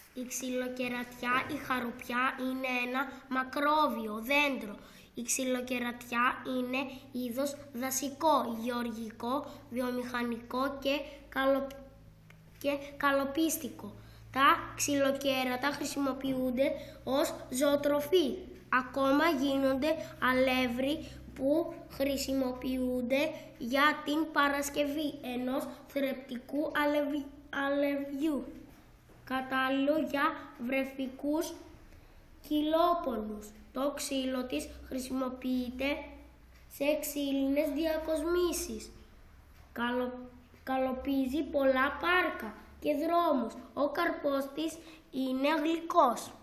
Η ξυλοκερατιά, η χαρουπιά, είναι ένα μακρόβιο δέντρο. Η ξυλοκερατιά είναι είδος δασικό, γεωργικό, βιομηχανικό και καλοπίστικο. Τα ξυλοκέρατα χρησιμοποιούνται ως ζωοτροφή. Ακόμα γίνονται αλεύρι που χρησιμοποιούνται για την παρασκευή ενός θρεπτικού αλευριού, κατάλληλο για βρεφικούς κυλόπονους. Το ξύλο της χρησιμοποιείται σε ξύλινες διακοσμήσεις. Καλοπίζει πολλά πάρκα και δρόμους. Ο καρπός της είναι γλυκός.